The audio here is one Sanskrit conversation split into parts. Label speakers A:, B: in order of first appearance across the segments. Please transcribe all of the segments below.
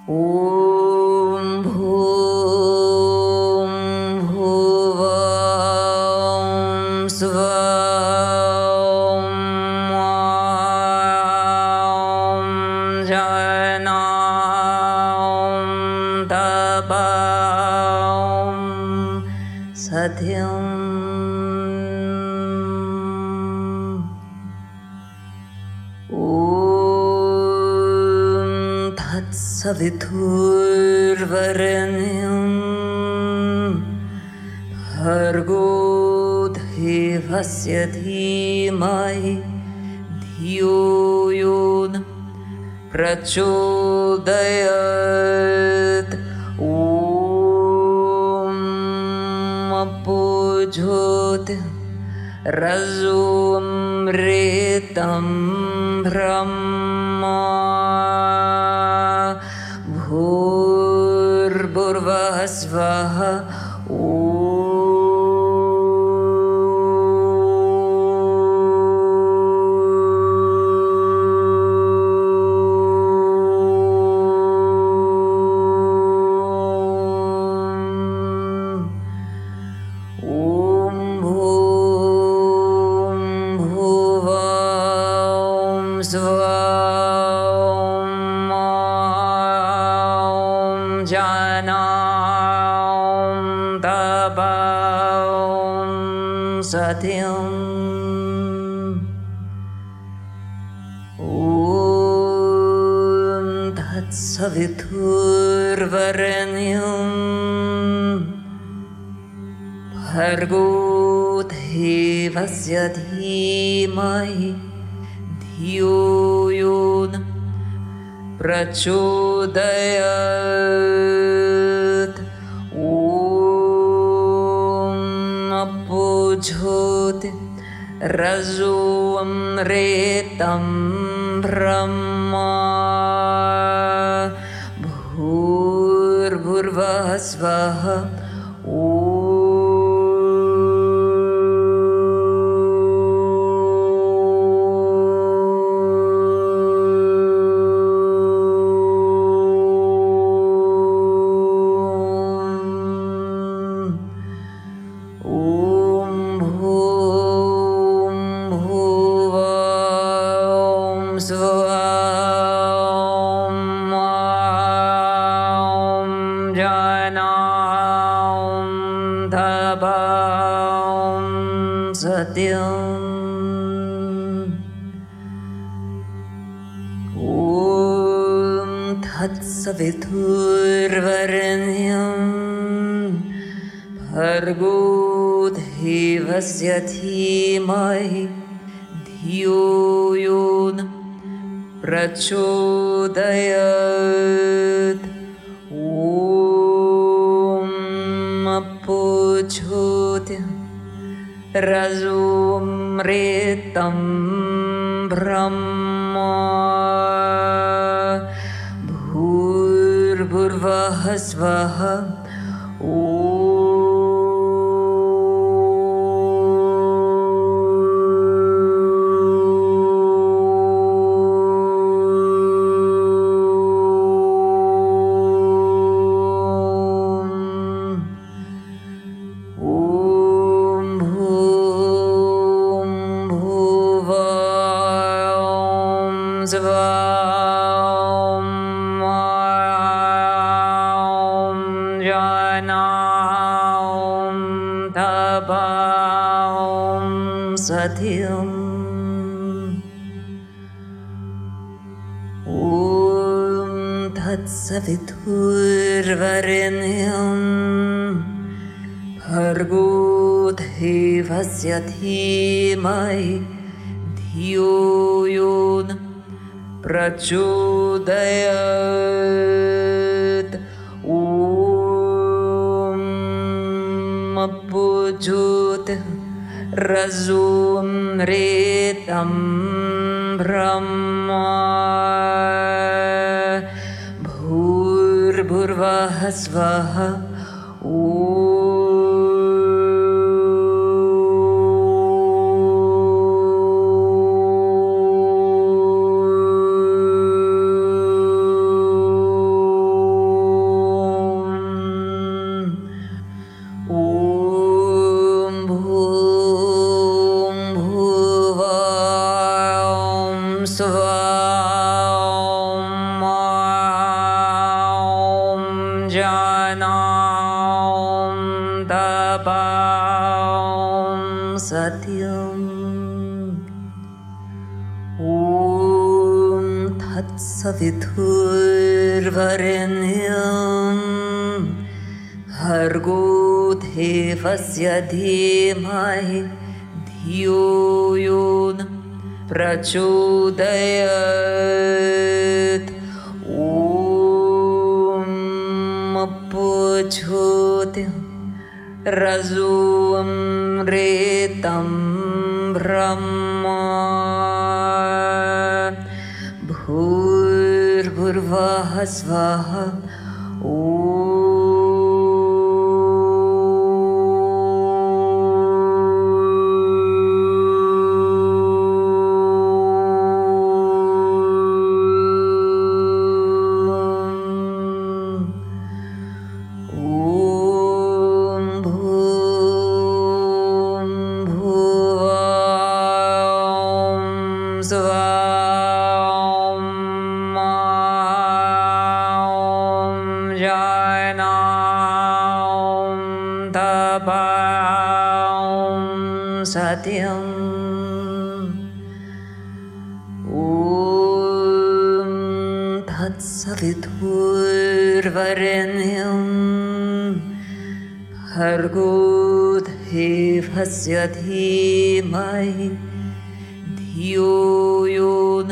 A: ॐ भूं भुवं स्वं जनां तपं सत्यम् सवितुर्वरेण्यं भर्गो देवस्य धीमहि धियो यो न प्रचोदयात् ॐ अपूज्योतिः रजोऽमृतं ब्रह्मा भूर्भुवः स्वः सत्यम् ॐ तत्सवितुर्वरेण्यं भर्गो देवस्य धीमहि धियो यो न प्रचोदयात् ज्योति रजोऽमृतं ब्रह्मा भूर्भुवः स्वः सत्यम् ॐ तत्सवितुर्वरेण्यं भर्गो देवस्य धीमहि धियो यो न प्रचोदयात् ॐ अपूज्योतिः रजोऽमृतं ब्रह्मा भूर्भुवः स्वः सत्यम् ॐ तत्सवितुर्वरेण्यं भर्गो देवस्य धीमहि धियो यो न प्रचोदयात् ॐ अपूज्योतिः रजोऽमृतं ब्रह्मा भूर्भुवः स्वः satyam. Om Tatsavidhurvarenyam Bhargo Devasya Dhimahi Dhiyo Yona Prachodayat. Om Apojyotim Razum Retam Brahma Bhurvah Svaha. Satyam. Om Tatsavidhurvarenyam Bhargo Devasya Dhimahi Dhiyo Yona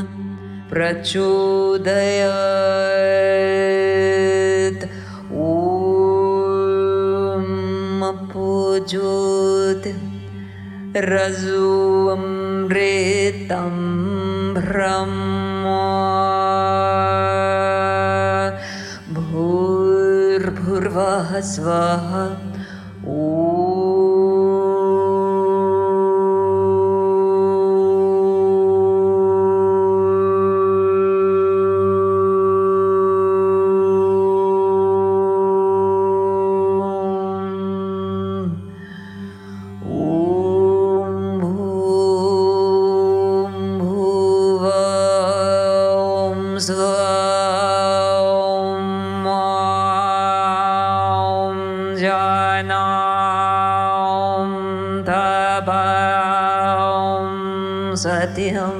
A: Prachodayat. Om Apojyotim Razum Retam Brahma Bhurvah Svaha. Satyam.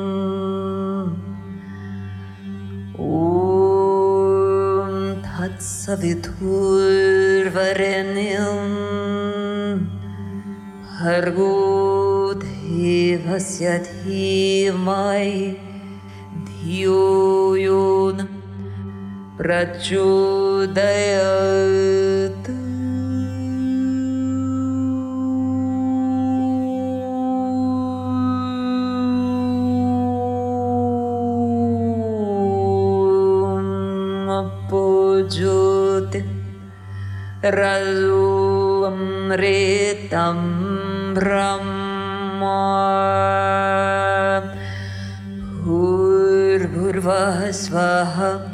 A: Om Tatsavidhurvarenyam Bhargo Devasya Dhimahi Dhiyo Yona Prachodayat. Apojyotim Razum Retam Brahma Bhurvah Svaha.